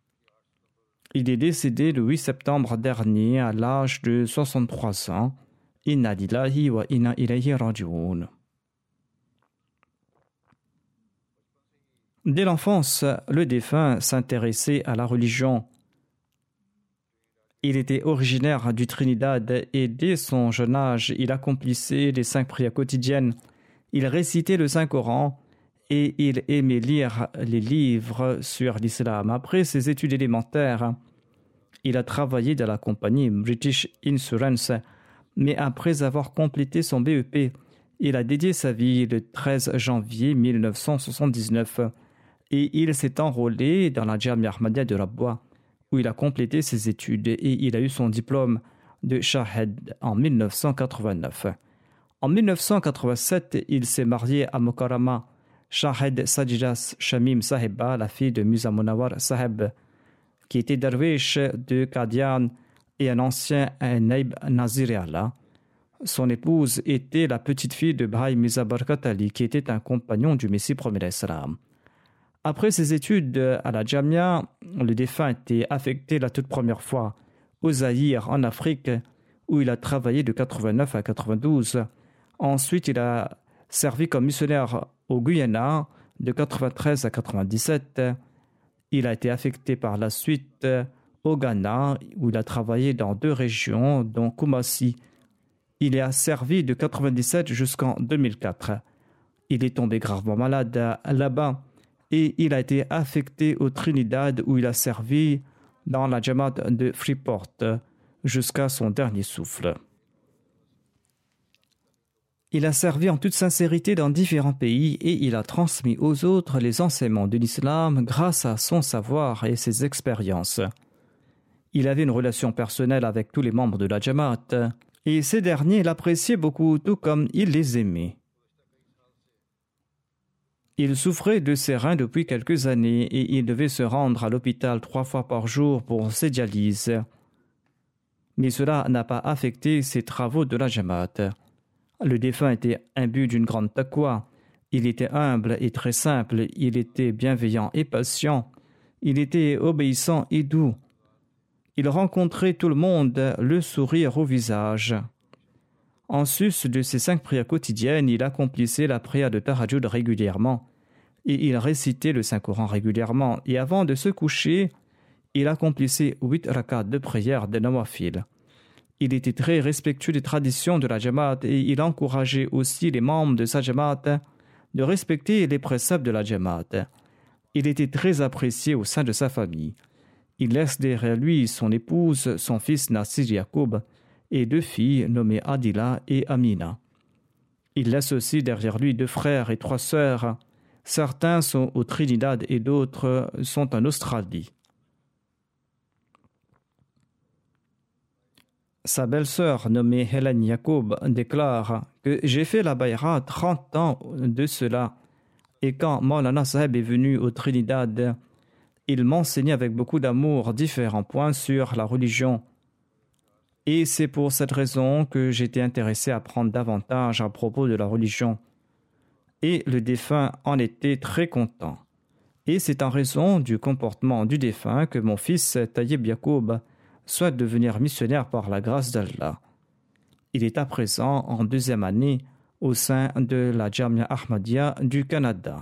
Il est décédé le 8 septembre dernier à l'âge de 63 ans Inna lillahi wa inna ilayhi raji'un. Dès l'enfance, le défunt s'intéressait à la religion. Il était originaire du Trinidad et dès son jeune âge, il accomplissait les 5 prières quotidiennes. Il récitait le Saint-Coran et il aimait lire les livres sur l'islam. Après ses études élémentaires, il a travaillé dans la compagnie British Insurance, mais après avoir complété son BEP, il a dédié sa vie le 13 janvier 1979 et il s'est enrôlé dans la Jamia Ahmadiyya de Rabwa, où il a complété ses études et il a eu son diplôme de Shahed en 1989. En 1987, il s'est marié à Mokarama Shahed Sajidas Shamim Sahiba, la fille de Mirza Munawar Sahib, qui était derviche de Qadian et un ancien Naib Nazir Allah. Son épouse était la petite fille de Bhai Mirza Barkat Ali, qui était un compagnon du Messie premier d'Islam. Après ses études à la Jamia, le défunt a été affecté la toute première fois au Zaïre, en Afrique, où il a travaillé de 89 à 92. Ensuite, il a servi comme missionnaire au Guyana de 93 à 97. Il a été affecté par la suite au Ghana, où il a travaillé dans 2 régions, dont Kumasi. Il y a servi de 97 jusqu'en 2004. Il est tombé gravement malade là-bas et il a été affecté au Trinidad où il a servi dans la Jamaat de Freeport jusqu'à son dernier souffle. Il a servi en toute sincérité dans différents pays et il a transmis aux autres les enseignements de l'islam grâce à son savoir et ses expériences. Il avait une relation personnelle avec tous les membres de la Jamaat et ces derniers l'appréciaient beaucoup, tout comme il les aimait. Il souffrait de ses reins depuis quelques années et il devait se rendre à l'hôpital 3 fois par jour pour ses dialyses. Mais cela n'a pas affecté ses travaux de la Jamaat. Le défunt était imbu d'une grande taqwa. Il était humble et très simple. Il était bienveillant et patient. Il était obéissant et doux. Il rencontrait tout le monde, le sourire au visage. En sus de ses 5 prières quotidiennes, il accomplissait la prière de Tahajjud régulièrement et il récitait le Saint-Coran régulièrement. Et avant de se coucher, il accomplissait 8 rakats de prière de Nawafil. Il était très respectueux des traditions de la Jamaat et il encourageait aussi les membres de sa Jamaat de respecter les préceptes de la Jamaat. Il était très apprécié au sein de sa famille. Il laisse derrière lui son épouse, son fils Nassir Yacoub et 2 filles nommées Adila et Amina. Il laisse aussi derrière lui 2 frères et 3 sœurs. Certains sont au Trinidad et d'autres sont en Australie. Sa belle-sœur nommée Hélène Yacoub déclare que j'ai fait la Bayra 30 ans de cela et quand Maulana Sahib est venu au Trinidad, il m'enseignait avec beaucoup d'amour différents points sur la religion. Et c'est pour cette raison que j'étais intéressé à apprendre davantage à propos de la religion. Et le défunt en était très content. Et c'est en raison du comportement du défunt que mon fils Tayyib Yacoub souhaite devenir missionnaire par la grâce d'Allah. Il est à présent en 2e année au sein de la Jamia Ahmadiyya du Canada.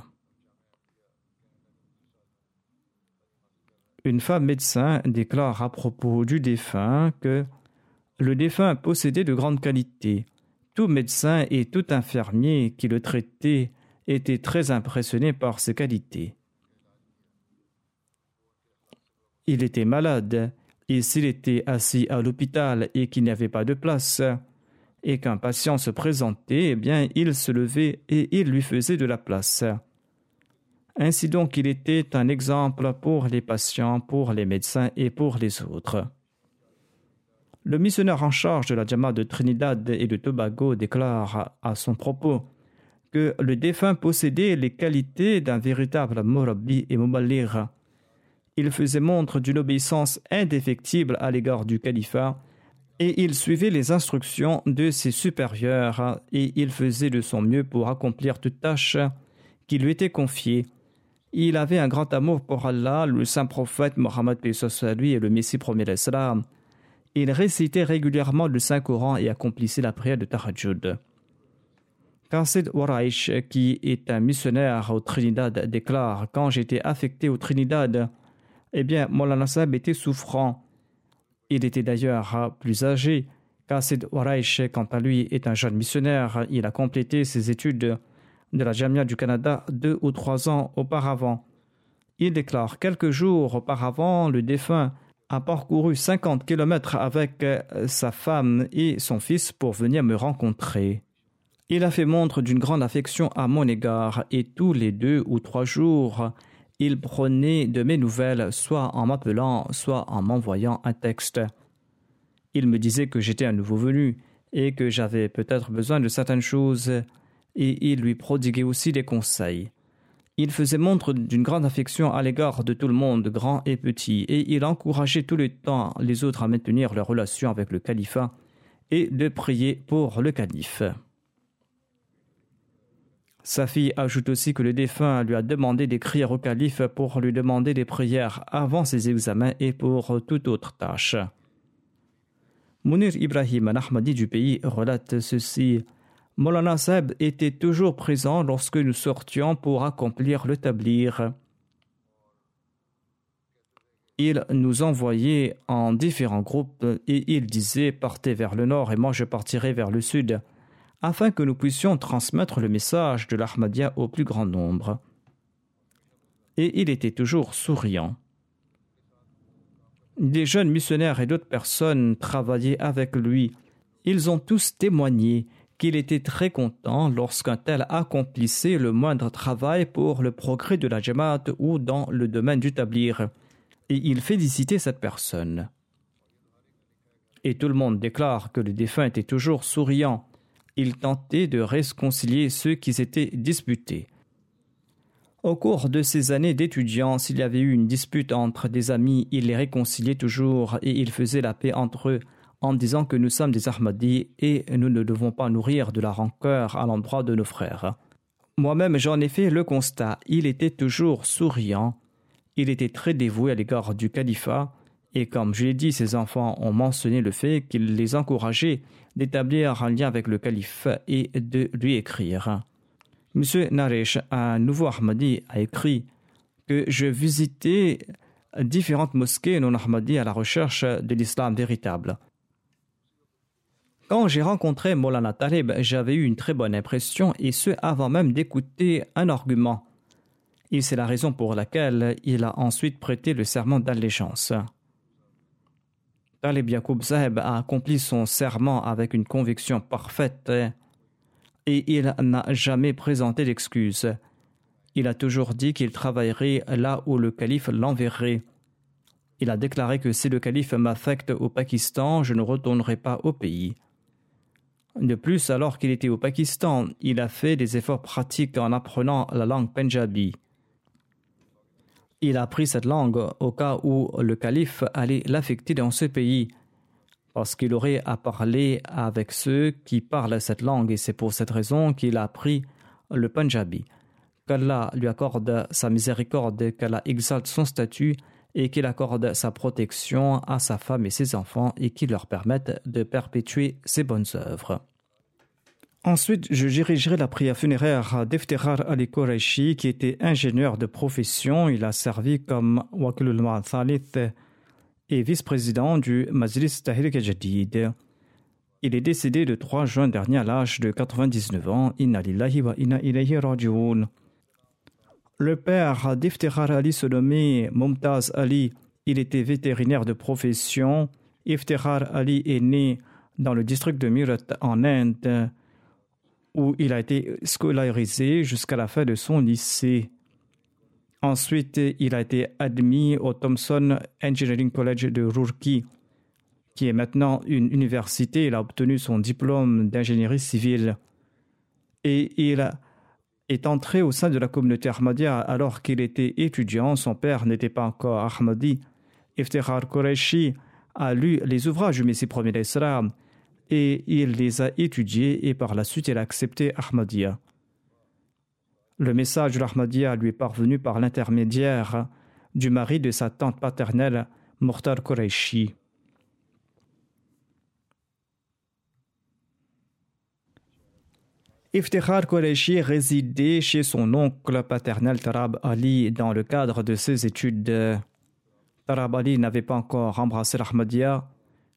Une femme médecin déclare à propos du défunt que le défunt possédait de grandes qualités. Tout médecin et tout infirmier qui le traitait était très impressionné par ses qualités. Il était malade et s'il était assis à l'hôpital et qu'il n'y avait pas de place et qu'un patient se présentait, eh bien il se levait et il lui faisait de la place. Ainsi donc, il était un exemple pour les patients, pour les médecins et pour les autres. Le missionnaire en charge de la Jamaat de Trinidad et de Tobago déclare à son propos que le défunt possédait les qualités d'un véritable Murabbi et Muballigh. Il faisait montre d'une obéissance indéfectible à l'égard du califat et il suivait les instructions de ses supérieurs et il faisait de son mieux pour accomplir toute tâche qui lui était confiée. Il avait un grand amour pour Allah, le saint prophète Mohammed lui et le Messie premier d'Islam. Il récitait régulièrement le Saint-Coran et accomplissait la prière de Tahajjud. Qasid Waraish, qui est un missionnaire au Trinidad, déclare « Quand j'étais affecté au Trinidad, Maulana Saheb était souffrant. Il était d'ailleurs plus âgé. Qasid Waraish, quant à lui, est un jeune missionnaire. Il a complété ses études de la Jamia du Canada 2 ou 3 ans auparavant. Il déclare « Quelques jours auparavant, le défunt a parcouru 50 km avec sa femme et son fils pour venir me rencontrer. Il a fait montre d'une grande affection à mon égard et tous les 2 ou 3 jours, il prenait de mes nouvelles, soit en m'appelant, soit en m'envoyant un texte. Il me disait que j'étais un nouveau venu et que j'avais peut-être besoin de certaines choses et il lui prodiguait aussi des conseils. Il faisait montre d'une grande affection à l'égard de tout le monde, grand et petit, et il encourageait tout le temps les autres à maintenir leurs relations avec le califat et de prier pour le calife. Sa fille ajoute aussi que le défunt lui a demandé d'écrire au calife pour lui demander des prières avant ses examens et pour toute autre tâche. Munir Ibrahim, un Ahmadi du pays, relate ceci. Maulana Saheb était toujours présent lorsque nous sortions pour accomplir le tablir. Il nous envoyait en différents groupes et il disait « Partez vers le nord et moi je partirai vers le sud » afin que nous puissions transmettre le message de l'Ahmadiyya au plus grand nombre. Et il était toujours souriant. Des jeunes missionnaires et d'autres personnes travaillaient avec lui. Ils ont tous témoigné qu'il était très content lorsqu'un tel accomplissait le moindre travail pour le progrès de la Jamaat ou dans le domaine du tablir. Et il félicitait cette personne. Et tout le monde déclare que le défunt était toujours souriant. Il tentait de réconcilier ceux qui s'étaient disputés. Au cours de ces années d'étudiant, s'il y avait eu une dispute entre des amis, il les réconciliait toujours et il faisait la paix entre eux en disant que nous sommes des Ahmadis et nous ne devons pas nourrir de la rancœur à l'endroit de nos frères. Moi-même, j'en ai fait le constat. Il était toujours souriant. Il était très dévoué à l'égard du califat. Et comme je l'ai dit, ses enfants ont mentionné le fait qu'il les encourageait d'établir un lien avec le calife et de lui écrire. M. Naresh, un nouveau Ahmadi, a écrit que je visitais différentes mosquées non Ahmadi à la recherche de l'islam véritable. Quand j'ai rencontré Maulana Talib, j'avais eu une très bonne impression et ce avant même d'écouter un argument. Et c'est la raison pour laquelle il a ensuite prêté le serment d'allégeance. Talib Yaqub Saheb a accompli son serment avec une conviction parfaite et il n'a jamais présenté d'excuses. Il a toujours dit qu'il travaillerait là où le calife l'enverrait. Il a déclaré que si le calife m'affecte au Pakistan, je ne retournerai pas au pays. De plus, alors qu'il était au Pakistan, il a fait des efforts pratiques en apprenant la langue Punjabi. Il a appris cette langue au cas où le calife allait l'affecter dans ce pays, parce qu'il aurait à parler avec ceux qui parlent cette langue, et c'est pour cette raison qu'il a appris le Punjabi. Qu'Allah lui accorde sa miséricorde, qu'Allah exalte son statut et qu'il accorde sa protection à sa femme et ses enfants et qu'il leur permette de perpétuer ses bonnes œuvres. Ensuite, je dirigerai la prière funéraire d'Iftikhar Ali Qureshi, qui était ingénieur de profession. Il a servi comme Wakilul Ma'athalith et vice-président du Majlis Tahrik Jadid. Il est décédé le 3 juin dernier à l'âge de 99 ans. Inna lillahi wa inna ilayhi raji'un. Le père d'Iftikhar Ali se nommait Mumtaz Ali. Il était vétérinaire de profession. Iftikhar Ali est né dans le district de Meerut en Inde, où il a été scolarisé jusqu'à la fin de son lycée. Ensuite, il a été admis au Thomson Engineering College de Roorkee, qui est maintenant une université. Il a obtenu son diplôme d'ingénierie civile. Et il est entré au sein de la communauté Ahmadiyya alors qu'il était étudiant. Son père n'était pas encore Ahmadi. Iftikhar Qureshi a lu les ouvrages du Messie premier d'Islam et il les a étudiés et par la suite il a accepté Ahmadiyya. Le message de l'Ahmadiyya lui est parvenu par l'intermédiaire du mari de sa tante paternelle, Mukhtar Qureshi. Iftikhar Qureshi résidait chez son oncle paternel Tarab Ali dans le cadre de ses études. Tarab Ali n'avait pas encore embrassé l'Ahmadiyya,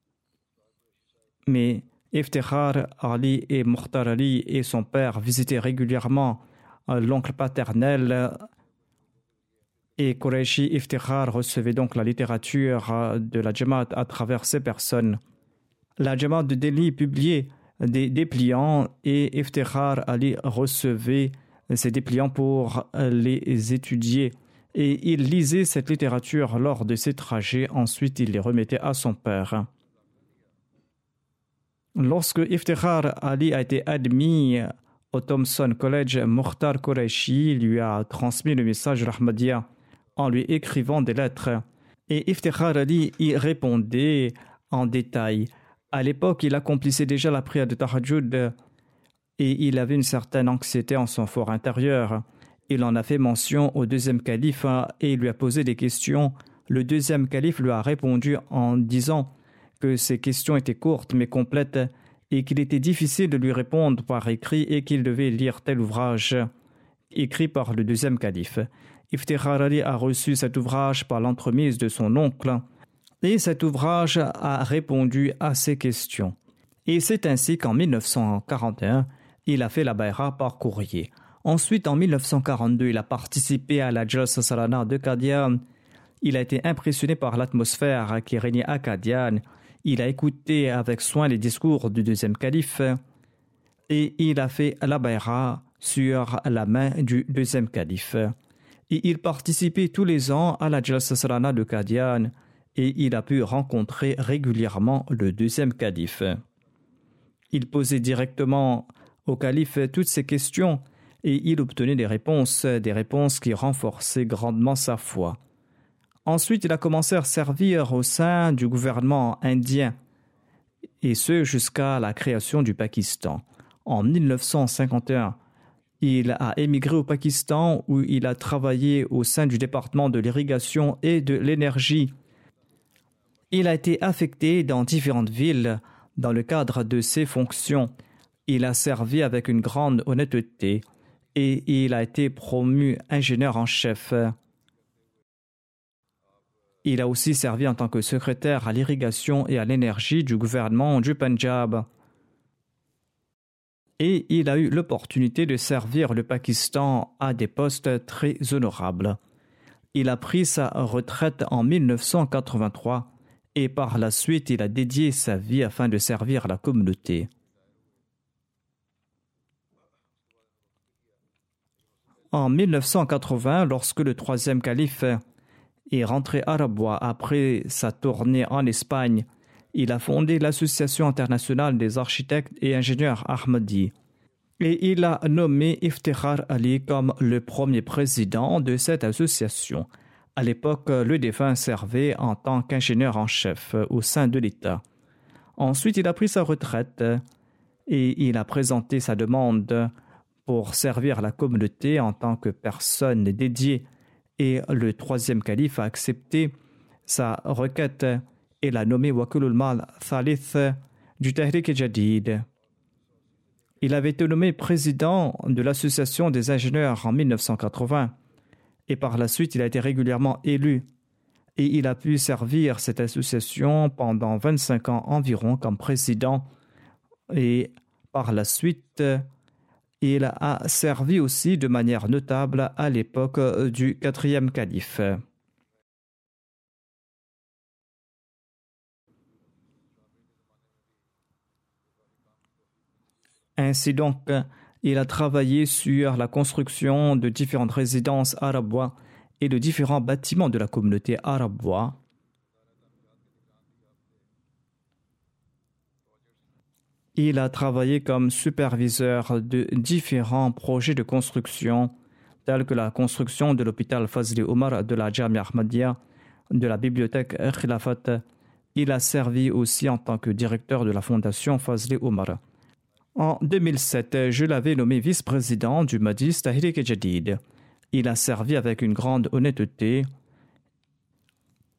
mais Iftikhar Ali et Mukhtar Ali et son père visitaient régulièrement l'oncle paternel et Qureshi Iftikhar recevait donc la littérature de la Jamaat à travers ces personnes. La Jamaat de Delhi publiait des dépliants et Iftikhar Ali recevait ces dépliants pour les étudier et il lisait cette littérature lors de ses trajets. Ensuite, il les remettait à son père. Lorsque Iftikhar Ali a été admis au Thomson College, Mukhtar Qureshi lui a transmis le message de l'Ahmadiyya en lui écrivant des lettres et Iftikhar Ali y répondait en détail. À l'époque, il accomplissait déjà la prière de Tahajjud et il avait une certaine anxiété en son fort intérieur. Il en a fait mention au deuxième calife et il lui a posé des questions. Le deuxième calife lui a répondu en disant que ses questions étaient courtes mais complètes et qu'il était difficile de lui répondre par écrit et qu'il devait lire tel ouvrage écrit par le deuxième calife. Iftikhar Ali a reçu cet ouvrage par l'entremise de son oncle et cet ouvrage a répondu à ses questions. Et c'est ainsi qu'en 1941, il a fait la bayra par courrier. Ensuite, en 1942, il a participé à la Jalsa Salana de Qadian. Il a été impressionné par l'atmosphère qui régnait à Qadian. Il a écouté avec soin les discours du deuxième calife et il a fait la bayra sur la main du deuxième calife. Et il participait tous les ans à la Jalsa Salana de Qadian et il a pu rencontrer régulièrement le deuxième calife. Il posait directement au calife toutes ses questions et il obtenait des réponses qui renforçaient grandement sa foi. Ensuite, il a commencé à servir au sein du gouvernement indien, et ce jusqu'à la création du Pakistan. En 1951, il a émigré au Pakistan où il a travaillé au sein du département de l'irrigation et de l'énergie. Il a été affecté dans différentes villes dans le cadre de ses fonctions. Il a servi avec une grande honnêteté et il a été promu ingénieur en chef. Il a aussi servi en tant que secrétaire à l'irrigation et à l'énergie du gouvernement du Punjab. Et il a eu l'opportunité de servir le Pakistan à des postes très honorables. Il a pris sa retraite en 1983 et par la suite il a dédié sa vie afin de servir la communauté. En 1980, lorsque le troisième calife est rentré à Rabwa après sa tournée en Espagne, il a fondé l'Association internationale des architectes et ingénieurs Ahmadi et il a nommé Iftikhar Ali comme le premier président de cette association. À l'époque, le défunt servait en tant qu'ingénieur en chef au sein de l'État. Ensuite, il a pris sa retraite et il a présenté sa demande pour servir la communauté en tant que personne dédiée et le troisième calife a accepté sa requête et l'a nommé Wakilul Mal Thalith du Tahrik Jadid. Il avait été nommé président de l'association des ingénieurs en 1980 et par la suite il a été régulièrement élu et il a pu servir cette association pendant 25 ans environ comme président et par la suite il a servi aussi de manière notable à l'époque du quatrième calife. Ainsi donc, il a travaillé sur la construction de différentes résidences arabois et de différents bâtiments de la communauté arabois. Il a travaillé comme superviseur de différents projets de construction, tels que la construction de l'hôpital Fazli Omar, de la Jamia Ahmadiyya, de la bibliothèque Khilafat. Il a servi aussi en tant que directeur de la fondation Fazli Omar. En 2007, je l'avais nommé vice-président du Majlis Tahrik Jadid. Il a servi avec une grande honnêteté.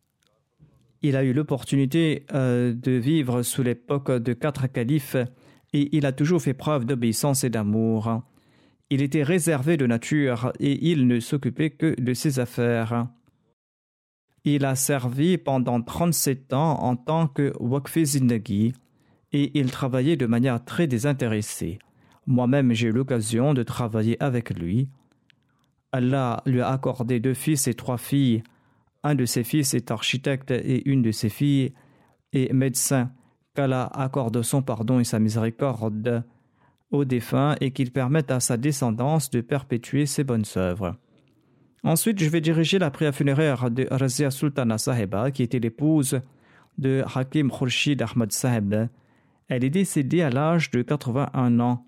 Il a eu l'opportunité de vivre sous l'époque de 4 califes et il a toujours fait preuve d'obéissance et d'amour. Il était réservé de nature et il ne s'occupait que de ses affaires. Il a servi pendant 37 ans en tant que Waqf Zindagi et il travaillait de manière très désintéressée. Moi-même, j'ai eu l'occasion de travailler avec lui. Allah lui a accordé 2 fils et 3 filles. Un de ses fils est architecte et une de ses filles est médecin. Qu'Allah accorde son pardon et sa miséricorde aux défunts et qu'il permette à sa descendance de perpétuer ses bonnes œuvres. Ensuite, je vais diriger la prière funéraire de Razia Sultana Saheba, qui était l'épouse de Hakim Khurshid Ahmad Saheb. Elle est décédée à l'âge de 81 ans.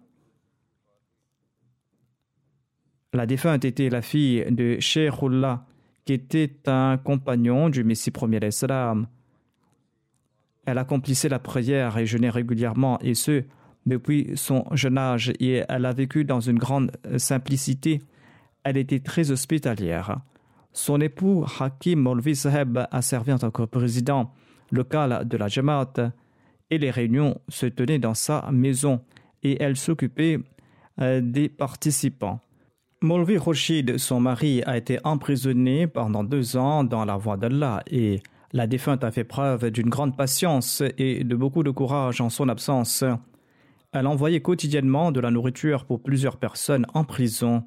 La défunte était la fille de Sheikhullah, qui était un compagnon du Messie premier l'Islam. Elle accomplissait la prière et jeûnait régulièrement, et ce, depuis son jeune âge, et elle a vécu dans une grande simplicité. Elle était très hospitalière. Son époux, Hakim Maulvi Saheb, a servi en tant que président local de la Jamaat, et les réunions se tenaient dans sa maison, et elle s'occupait des participants. Maulvi Khurshid, son mari, a été emprisonné pendant 2 ans dans la voie d'Allah, et la défunte a fait preuve d'une grande patience et de beaucoup de courage en son absence. Elle envoyait quotidiennement de la nourriture pour plusieurs personnes en prison.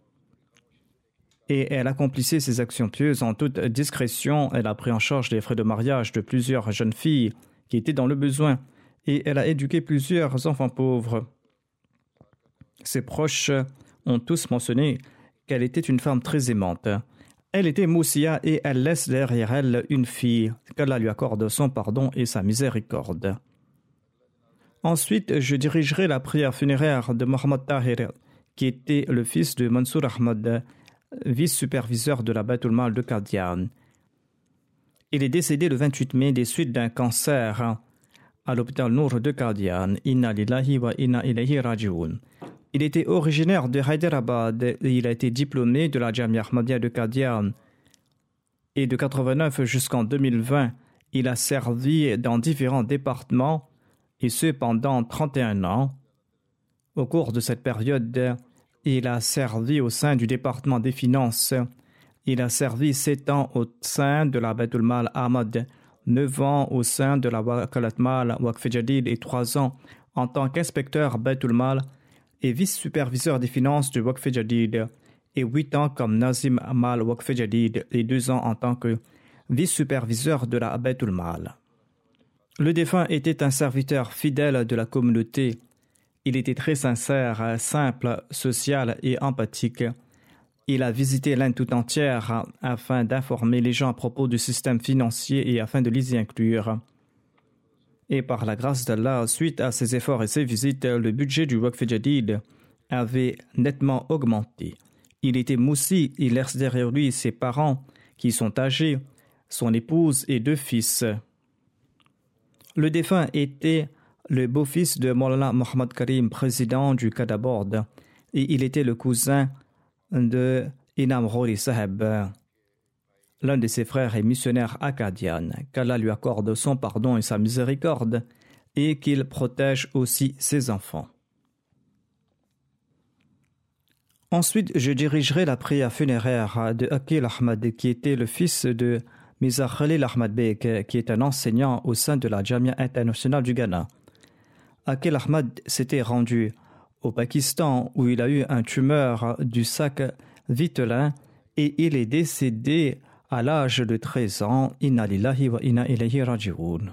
Et elle accomplissait ses actions pieuses en toute discrétion. Elle a pris en charge les frais de mariage de plusieurs jeunes filles qui étaient dans le besoin. Et elle a éduqué plusieurs enfants pauvres. Ses proches ont tous mentionné qu'elle était une femme très aimante. Elle était Moussia et elle laisse derrière elle une fille, qu'Allah lui accorde son pardon et sa miséricorde. Ensuite, je dirigerai la prière funéraire de Mohamed Tahir, qui était le fils de Mansour Ahmad, vice-superviseur de la Baytul Mal de Qadian. Il est décédé le 28 mai des suites d'un cancer à l'hôpital Nour de Qadian. Inna lillahi wa inna ilayhi raji'un. Il était originaire de Hyderabad et il a été diplômé de la Jamia Ahmadiyya de Qadian. Et de 89 jusqu'en 2020, il a servi dans différents départements, et ce pendant 31 ans. Au cours de cette période, il a servi au sein du département des finances. Il a servi 7 ans au sein de la Baytul Mal Ahmad, 9 ans au sein de la Wakalat Mal Waqf Jadid et 3 ans en tant qu'inspecteur Baytul Mal et vice-superviseur des finances du Waqf Jadid, et 8 ans comme Nazim Mal Waqf Jadid et 2 ans en tant que vice-superviseur de la Baytul Mal. Le défunt était un serviteur fidèle de la communauté. Il était très sincère, simple, social et empathique. Il a visité l'Inde tout entière afin d'informer les gens à propos du système financier et afin de les y inclure. Et par la grâce d'Allah, suite à ses efforts et ses visites, le budget du Waqf Jadid avait nettement augmenté. Il était moussi, il laisse derrière lui ses parents qui sont âgés, son épouse et 2 fils. Le défunt était le beau-fils de Maulana Mohammad Karim, président du Qadabord, et il était le cousin de Inam Ghori Saheb. L'un de ses frères est missionnaire à Qadian. Qu'Allah lui accorde son pardon et sa miséricorde et qu'il protège aussi ses enfants. Ensuite, je dirigerai la prière funéraire de Akil Ahmad, qui était le fils de Mirza Khalil Ahmad Beg, qui est un enseignant au sein de la Jamia internationale du Ghana. Akil Ahmad s'était rendu au Pakistan où il a eu un tumeur du sac vitelin et il est décédé à l'âge de 13 ans. Inna lillahi wa inna ilayhi raji'un.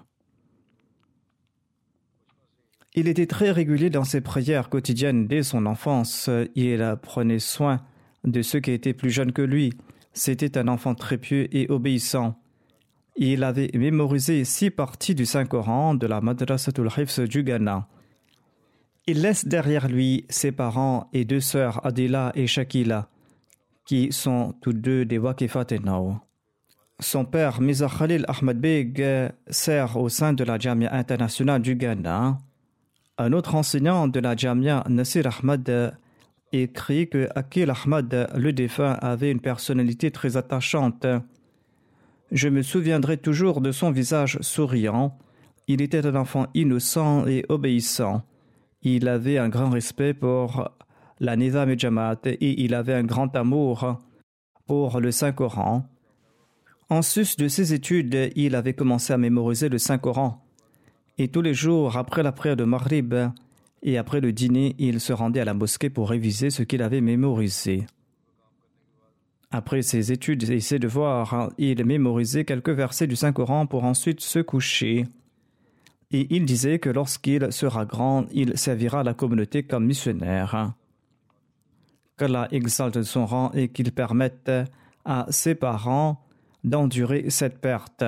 Il était très régulier dans ses prières quotidiennes dès son enfance. Il prenait soin de ceux qui étaient plus jeunes que lui. C'était un enfant très pieux et obéissant. Il avait mémorisé 6 parties du Saint-Coran de la Madrasatul Hifz du Ghana. Il laisse derrière lui ses parents et 2 sœurs, Adila et Shakila, qui sont tous 2 des Waqifat Nao. Son père, Mirza Khalil Ahmad Beg, sert au sein de la Jamia internationale du Ghana. Un autre enseignant de la Jamia, Nasir Ahmad, écrit que Akil Ahmad, le défunt, avait une personnalité très attachante. Je me souviendrai toujours de son visage souriant. Il était un enfant innocent et obéissant. il avait un grand respect pour la Nizam et Jamaat et il avait un grand amour pour le Saint-Coran. En sus de ses études, il avait commencé à mémoriser le Saint-Coran. Et tous les jours, après la prière de Maghrib et après le dîner, il se rendait à la mosquée pour réviser ce qu'il avait mémorisé. Après ses études et ses devoirs, il mémorisait quelques versets du Saint-Coran pour ensuite se coucher. Et il disait que lorsqu'il sera grand, il servira la communauté comme missionnaire. Qu'Allah exalte son rang et qu'il permette à ses parents d'endurer cette perte.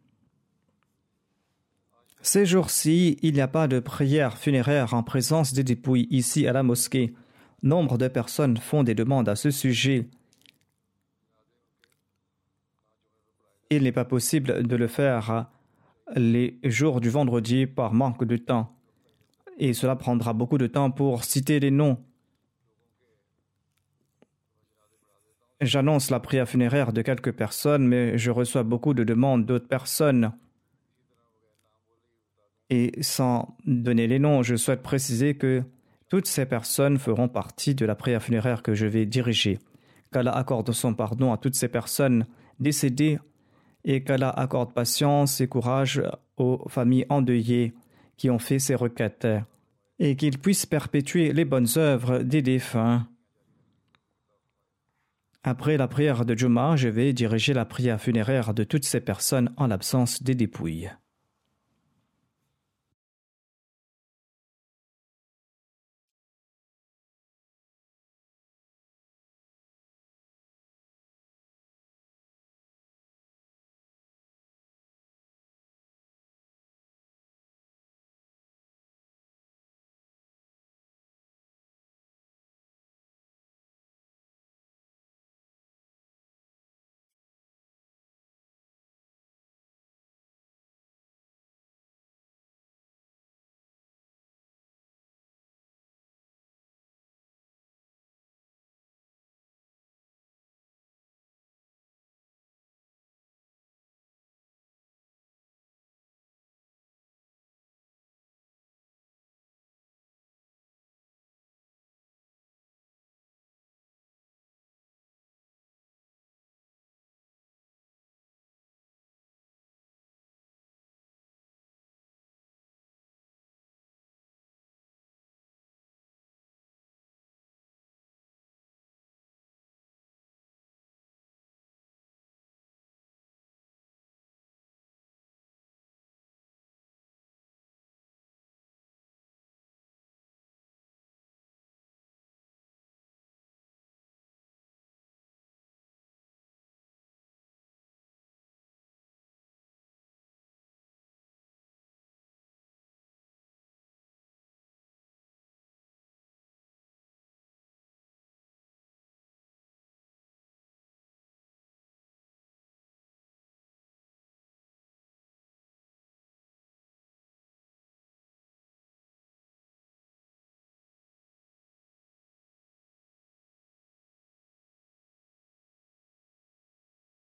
Ces jours-ci, il n'y a pas de prière funéraire en présence des dépouilles ici à la mosquée. Nombre de personnes font des demandes à ce sujet. Il n'est pas possible de le faire les jours du vendredi par manque de temps. Et cela prendra beaucoup de temps pour citer les noms. J'annonce la prière funéraire de quelques personnes, mais je reçois beaucoup de demandes d'autres personnes. Et sans donner les noms, je souhaite préciser que toutes ces personnes feront partie de la prière funéraire que je vais diriger. Qu'Allah accorde son pardon à toutes ces personnes décédées et qu'Allah accorde patience et courage aux familles endeuillées qui ont fait ces requêtes et qu'il puisse perpétuer les bonnes œuvres des défunts. Après la prière de Juma, je vais diriger la prière funéraire de toutes ces personnes en l'absence des dépouilles.